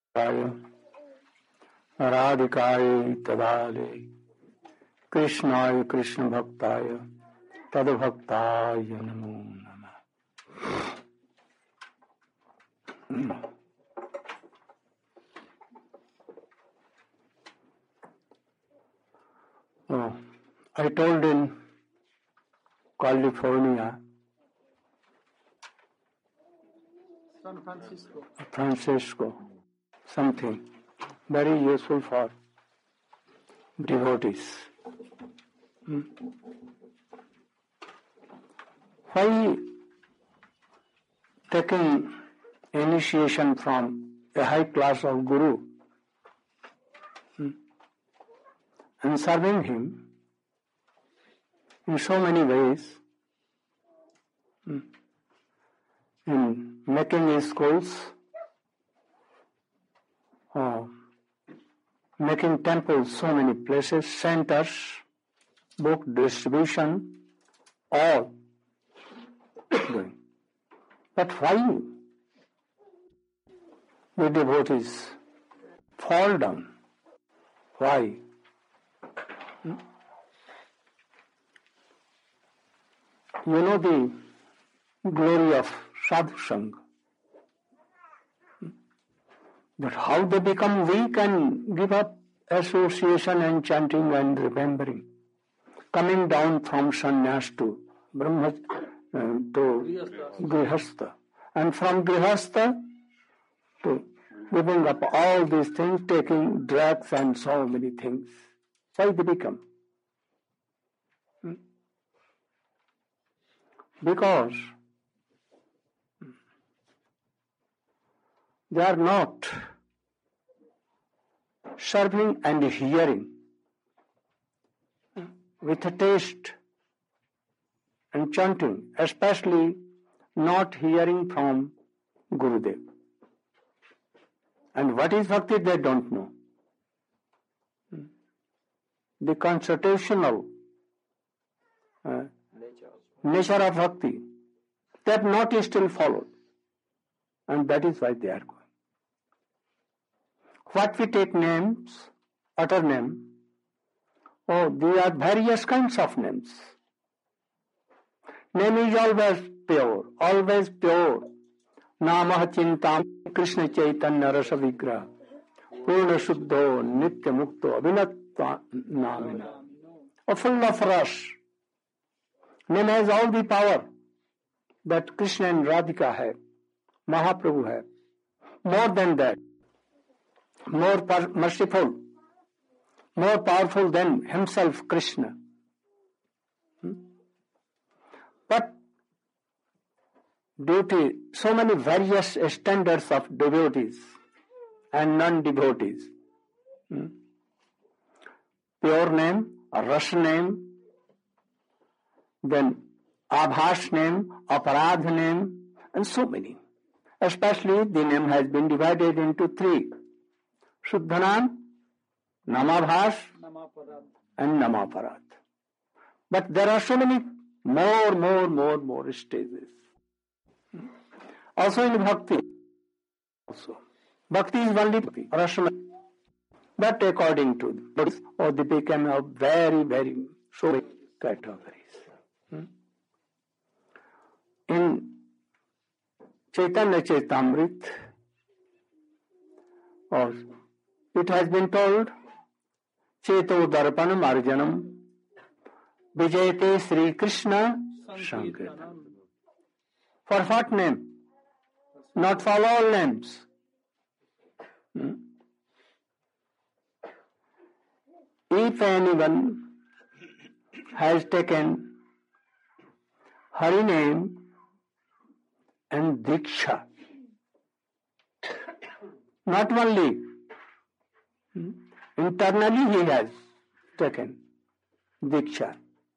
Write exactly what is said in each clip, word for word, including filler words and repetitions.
राधिकाय तदाले कृष्णाय कृष्ण भक्ताय तद्भक्ताय नमो नमः. Oh, I told in California, San Francisco, Francisco, something very useful for devotees. Hmm. Why taking initiation from a high class of guru hmm, and serving him in so many ways, hmm, in making schools, uh, making temples, so many places, centers, book distribution, all doing. But why the devotees fall down? Why? Hmm? You know the glory of sadhu sangha. But how they become weak and give up association and chanting and remembering, coming down from sannyas to brahma, uh, to grihastha, and from grihastha to giving up all these things, taking drugs and so many things. Why they become? Hmm? Because they are not serving and hearing with a taste and chanting, especially not hearing from Gurudev. And what is bhakti, they don't know. The constitutional uh, nature of bhakti, they have not still followed. And that is why they are going. What we take names, utter name, oh, there are various kinds of names. Name is always pure, always pure. Namah chintam Krishna Chaitanya Rasa Vigraha Purna Shuddho Nitya Mukto Abhinatta Namina. Oh, full of rush. Name has all the power that Krishna and Radhika have, Mahaprabhu have. More than that, more merciful, more powerful than himself, Krishna. Hmm? But due to so many various standards of devotees and non-devotees, hmm? pure name, rasa name, then abhash name, aparadh name, and so many. Especially the name has been divided into three. Shuddhanam, Namabhash, and Namaparad. But there are so many more, more, more, more stages. Also in Bhakti. Also. Bhakti is only Rashna. But according to the Buddhists, or they became of very, very, so many categories. Hmm? In Chaitanya Chaitamrit, or it has been told, Cheto Darpanam Arjanam Vijayate Sri Krishna Sankirtanam. For what name? Not for all names. Hmm? If anyone has taken Hari name and Diksha, not only hmm, internally he has taken Diksha,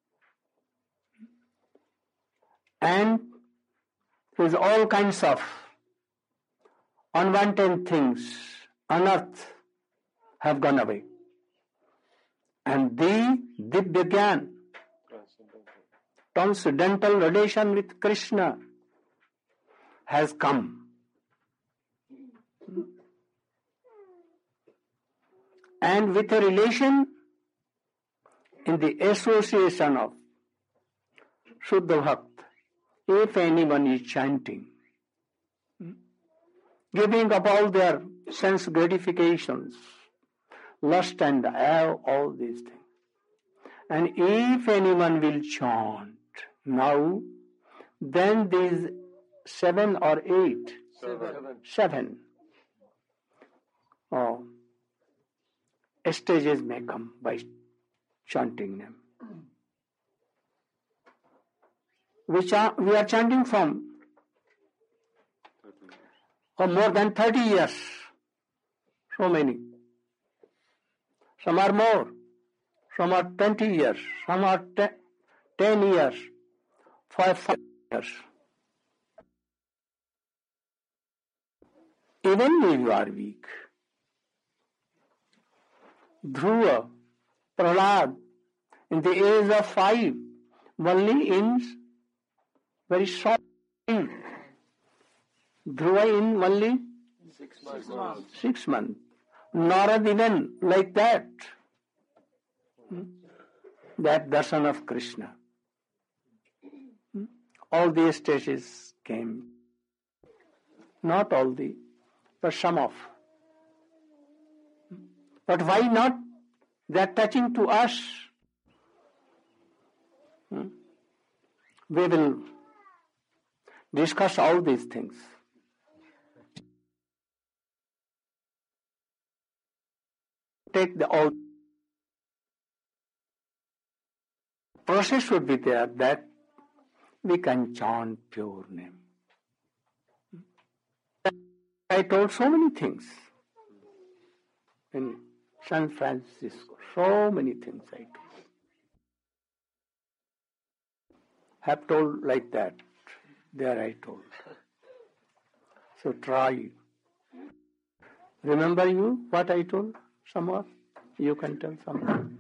and with all kinds of unwanted things on earth have gone away. And the Divya Gyan, transcendental relation with Krishna, has come. and with a relation in the association of Shuddha Bhakt, if anyone is chanting, giving up all their sense gratifications, lust and all these things, and if anyone will chant now, then these seven or eight, Seven. seven, oh, stages may come by chanting them. We, are, we are chanting from oh, more than thirty years. So many. Some are more. Some are twenty years. Some are te- ten years. Five, five years. Even if you are weak. Dhruva, Prahlad, in the age of five, only in very short time. Dhruva in only Six months. six months. Narad even like that. That darshan of Krishna. All the stages came. Not all the, but some of. But why not? They are touching to us. We will discuss all these things. Take the all. Process should be there that we can chant pure name. I told so many things in San Francisco. So many things I told. Have told like that. There I told. So try. Remember you what I told? Somewhat? You can tell something.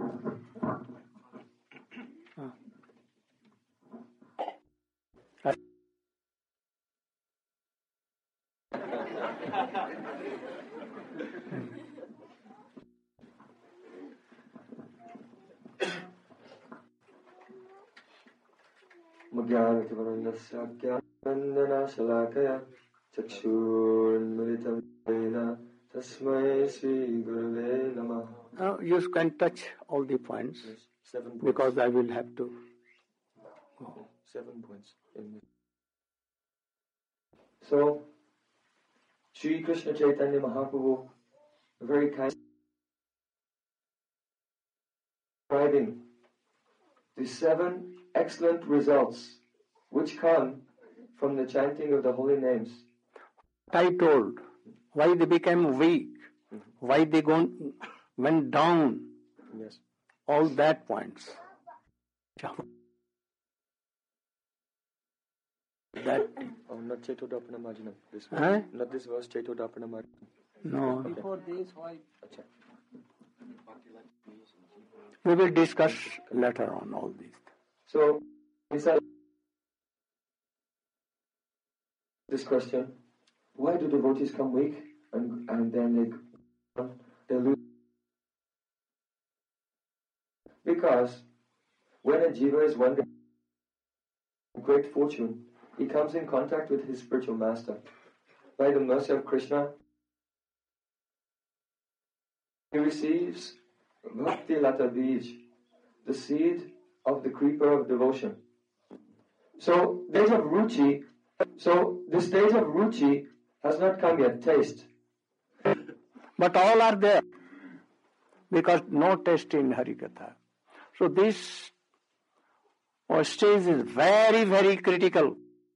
Madhyanavanandasya Jnanandjana Shalakaya Chakshurunmilitam Yena Tasmai Sri Gurave Namaha. Now you can touch all the points. Yes, seven points. Because I will have to go. Seven points. In this. So, Sri Krishna Chaitanya Mahaprabhu, very kind, describing the seven excellent results which come from the chanting of the holy names. I told why they became weak, Mm-hmm. why they gone, went down, Yes. all that points. That Oh, not Chaitodapana Marjanam. This Huh? verse. Not this verse, Chaitodapana Marjanam. no. Before this, why? Acha. We will discuss later on all these. So, beside this question, why do devotees come weak and, and then they, they lose? Because when a jiva is one day in great fortune, he comes in contact with his spiritual master. By the mercy of Krishna, he receives Bhakti Lata Bij, the seed of the creeper of devotion. So, stage of ruchi, so the stage of ruchi has not come yet, taste. But all are there because no taste in Harikatha. So this uh, stage is very, very critical.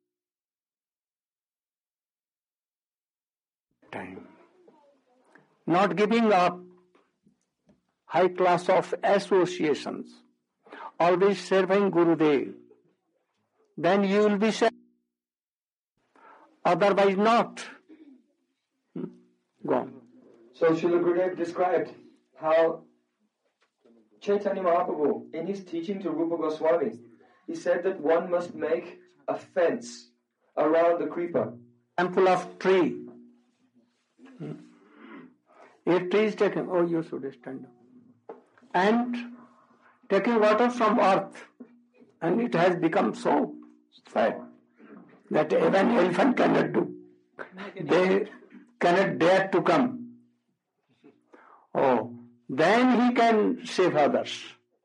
Time. Not giving up high class of associations, always serving Gurudev, then you will be saved. Otherwise not. Hmm? Go on. So Srila Gurudev described how Chaitanya Mahaprabhu, in his teaching to Rupa Goswami, he said that one must make a fence around the creeper. Example of tree. A tree is taking, oh, you should stand up. And taking water from earth, and it has become so fat that even elephant cannot do. They cannot dare to come. Oh, then he can save others.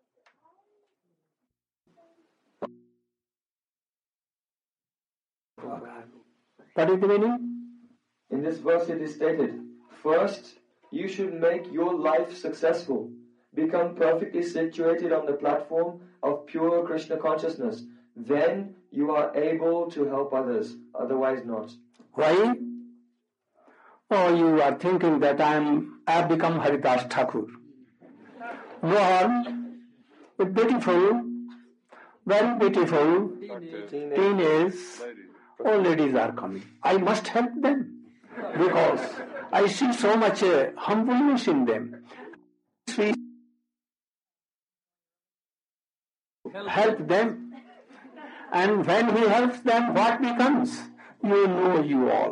What is the meaning? In this verse it is stated, first, you should make your life successful. Become perfectly situated on the platform of pure Krishna consciousness. Then you are able to help others, otherwise not. Why? Oh, you are thinking that I am, I have become Haridas Thakur. No harm. It's beautiful, very beautiful. Teenage. Teenage, all ladies are coming. I must help them because I see so much uh, humbleness in them. We help them, and when he helps them, what becomes? You know, you all.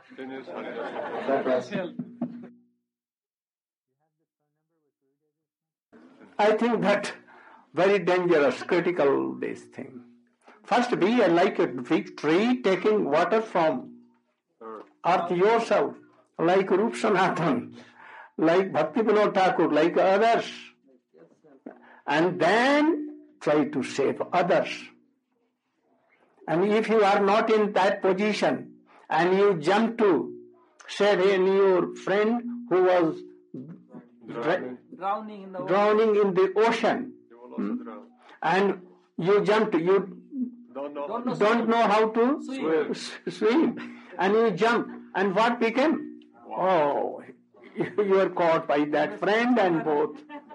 I think that very dangerous, critical this thing. First be like a big tree taking water from earth yourself, like Rup Sanatan, like Bhakti Vinod Thakur, like others, and then try to save others. And if you are not in that position and you jump to save your friend who was Drowning. Drowning in the drowning in the ocean, hmm? and you jumped, you Don't know. Don't know, don't know how to Swim. swim, and you jump, and what became? Oh, you are caught by that friend and both.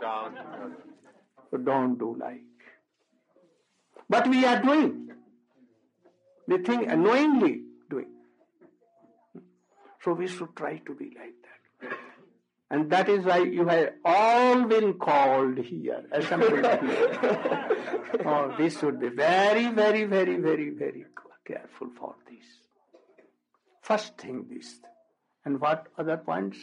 So don't do like. But we are doing the thing unknowingly doing. So we should try to be like that. And that is why you have all been called here, assembled here. Oh, we should be very, very, very, very, very careful for this. First thing this. And what other points?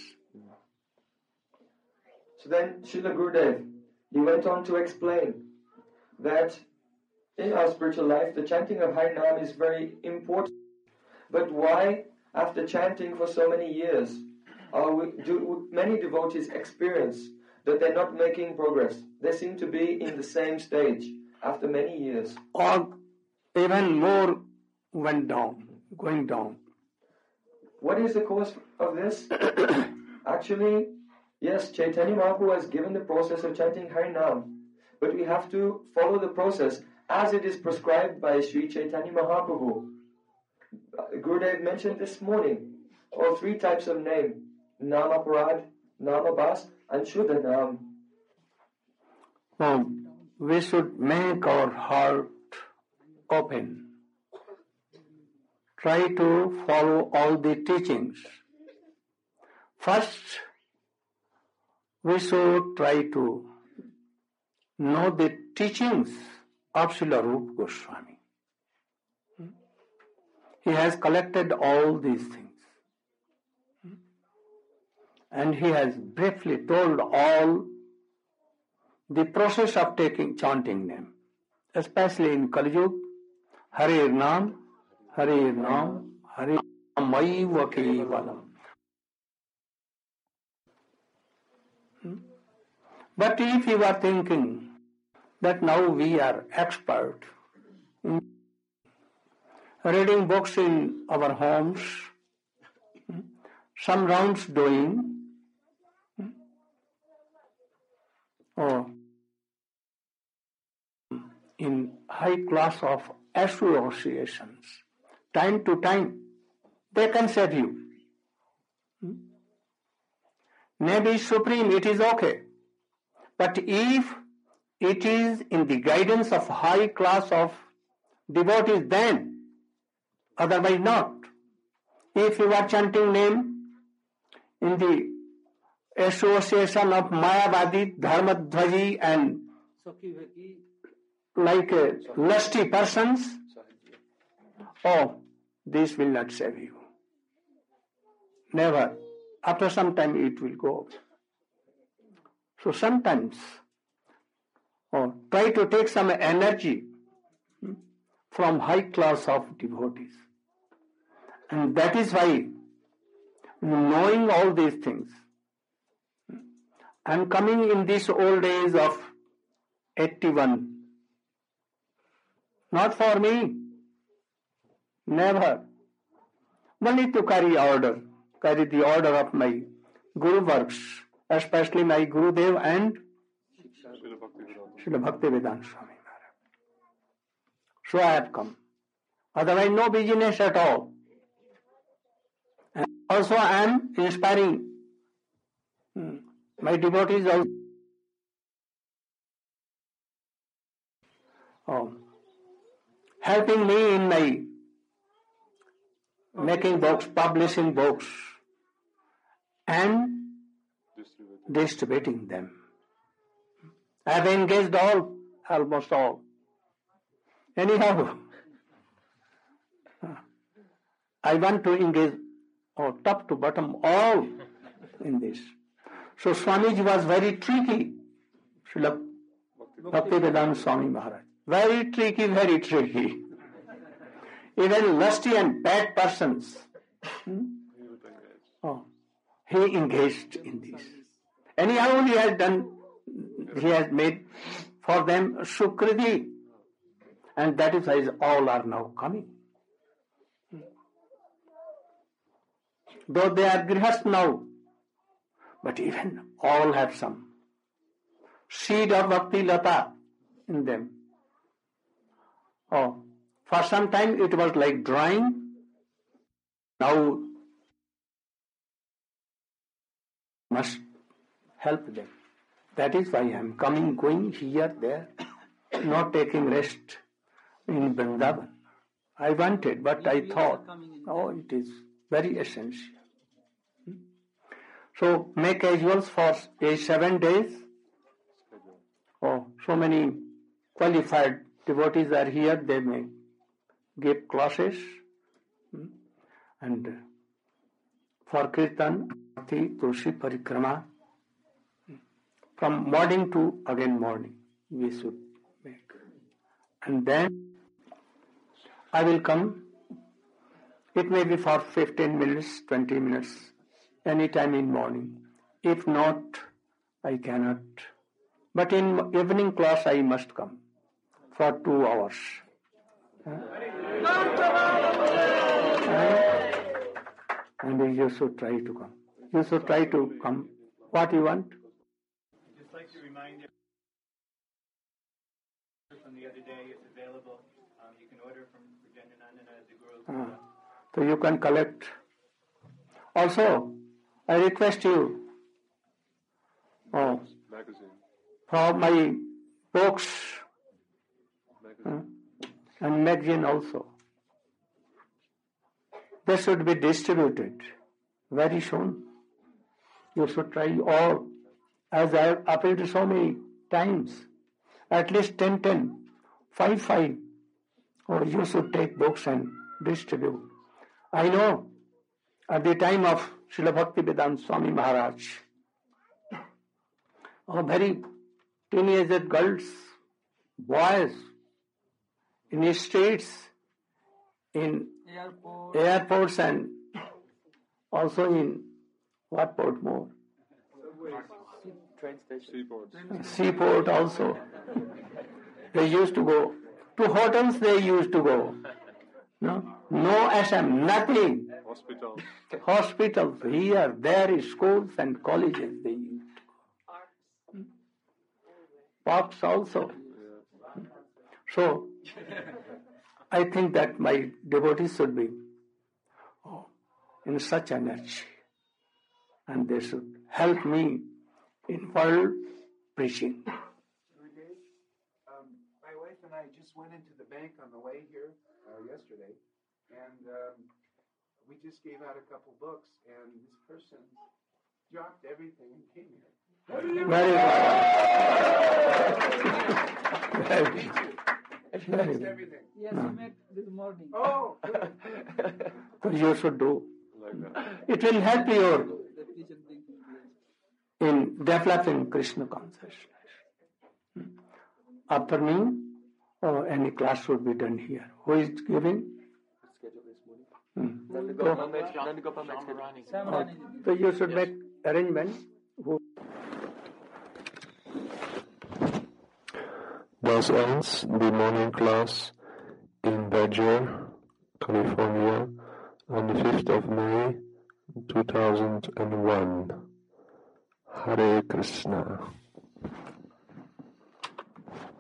So then Srila Gurudev, he went on to explain that in our spiritual life, the chanting of Harinam is very important. But why, after chanting for so many years, are we, do many devotees experience that they're not making progress? They seem to be in the same stage after many years. Or even more went down, going down. What is the cause of this? Actually, yes, Chaitanya Mahaprabhu has given the process of chanting Harinam, but we have to follow the process as it is prescribed by Sri Chaitanya Mahaprabhu. Gurudev mentioned this morning all three types of name: Namaparad, Namabas, and Shuddha Nam. So we should make our heart open. Try to follow all the teachings. First, we should try to know the teachings of Srila Rupa Goswami. He has collected all these things. And he has briefly told all the process of taking, chanting name, especially in Kali Yuga, Hare Nam, Hare Nam, Hare Namaiva Kevalam. But if you are thinking that now we are expert in reading books in our homes, some rounds doing, or in high class of associations, time to time, they can save you. Maybe supreme, it is okay. But if it is in the guidance of high class of devotees, then otherwise not. If you are chanting name in the association of Mayavadi, Dharmadhvaji and like uh, lusty persons, oh, this will not save you. Never. after some time it will go. So sometimes oh, try to take some energy from high class of devotees. And that is why, knowing all these things, I am coming in this old age of eighty-one. Not for me, never. Only to carry order, carry the order of my Guru works, especially my Gurudev and Srila Bhaktivedanta Swami Maharaj. So I have come. Otherwise, no business at all. And also I am inspiring my devotees also. Oh, helping me in my making books, publishing books, and distributing them. I have engaged all, almost all. Anyhow, I want to engage oh, top to bottom all in this. So Swamiji was very tricky. Srila Bhaktivedanta Swami Maharaj. Very tricky, very tricky. Even lusty and bad persons, hmm? oh, he engaged in this. Anyhow, he has done, he has made for them Sukriti, and that is why all are now coming. Though they are grihast now, but even all have some seed of Bhakti Lata in them. Oh, for some time it was like drying. Now must help them. That is why I am coming, going here, there, not taking rest in Vrindavan. I wanted, but I thought, oh, it is very essential. So make casuals for a seven days. Oh, so many qualified devotees are here. They may give classes, and for Kirtan, Bhakti, Tulsi, Parikrama, from morning to again morning, we should make. And then I will come. It may be for fifteen minutes, twenty minutes, any time in morning. If not, I cannot. But in evening class, I must come for two hours. Huh? And you should try to come. You should try to come. What you want? Just like to remind you from the other day, it's available. Um, you can order from Virendranandana as the Guru. Ah, so you can collect. Also, I request you oh, for my books uh, and magazine also. They should be distributed very soon. You should try all, as I have appealed so many times, at least ten, ten, five, five, or you should take books and distribute. I know at the time of Srila Bhaktivedanta Swami Maharaj, oh, very teenager girls, boys, in the streets, in Airport. airports, and also in what port more? Train station. Seaport. Seaport also. They used to go. To hotels they used to go. No, no S M, nothing. Hospitals. Hospitals here, there is schools and colleges they used to go. Parks also. So, I think that my devotees should be oh, in such energy, and they should help me in world preaching. Um, my wife and I just went into the bank on the way here uh, yesterday, and um, we just gave out a couple books, and this person dropped everything and came here. Very good. Very good. And she Very missed good. everything. Yes, we met this morning. Oh, good. But you should do. Like that. It will help your in developing Krishna consciousness. After me, oh, any class should be done here. Who is giving? Hmm. Oh, so you should make arrangement. Who? Thus ends the morning class in Badger, California, on the fifth of May, two thousand one. Hare Krishna.